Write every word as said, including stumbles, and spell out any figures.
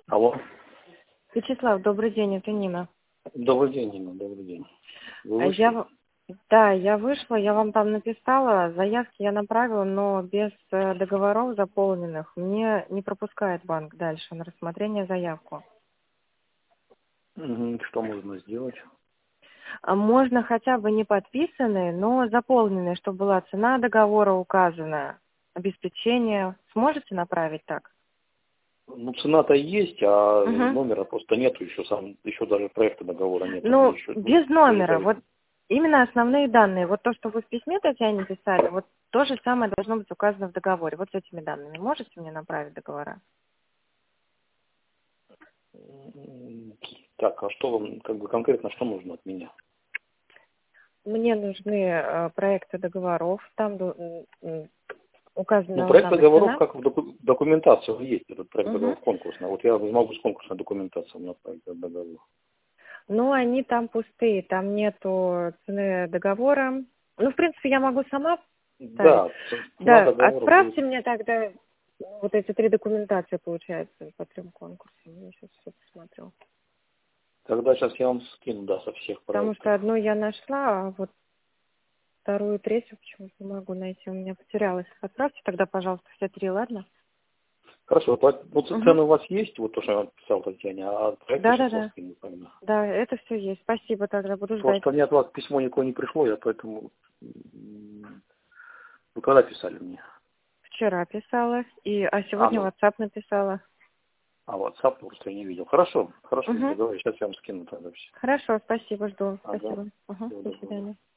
Алло. Вячеслав, добрый день, это Нина. Добрый день, Нина, добрый день. Вы А Я, вышли? в- да, я вышла, я вам там написала, заявки я направила, но без э, договоров заполненных мне не пропускает банк дальше на рассмотрение заявку. Мгм. Что можно сделать? А Можно хотя бы не подписанные, но заполненные, чтобы была цена договора указана, обеспечение. Сможете направить так? Ну, цена-то есть, а Угу. номера просто нету еще, сам, еще даже проекта договора нету. Мне Ну, еще, ну, без номера, даже- вот именно основные данные. Вот то, что вы в письме Татьяне писали, вот то же самое должно быть указано в договоре. Вот с этими данными можете мне направить договора? М, Так, а что вам, как бы конкретно, что нужно от меня? Мне нужны э, проекты договоров, там ду- м, м, указана Ну, должна проект быть договоров, цена. как в доку- документации он есть, этот проект Мгм. договоров конкурсный. Вот я могу с конкурсной документацией направить этот договор. Ну, они там пустые, там нету цены договора. Ну, в принципе, я могу сама ставить. Да, ц- цена Да, договора будет. отправьте мне тогда вот эти три документации, получается, по трем конкурсам. Я сейчас все посмотрю. Тогда сейчас я вам скину, да, со всех Потому проектов. что одну я нашла, а вот вторую, третью почему-то не могу найти. У меня потерялась. Отправьте тогда, пожалуйста, все три, ладно? Хорошо, по- ну, ц- Угу. цены у вас есть, вот то, что я писал Татьяне, а проекты сейчас вас Да-да-да. скину тогда. Да, это все есть. Спасибо тогда, буду ждать. Просто мне от вас письмо никакое не пришло, я поэтому... м, Вы когда писали мне? Вчера писала, и, а А, сегодня ну, WhatsApp написала. а WhatsApp просто я не видел. Хорошо, хорошо, Угу. договорились, сейчас я вам скину тогда все. Хорошо, спасибо, жду. Ага, Спасибо. Угу. всего До доброго. свидания.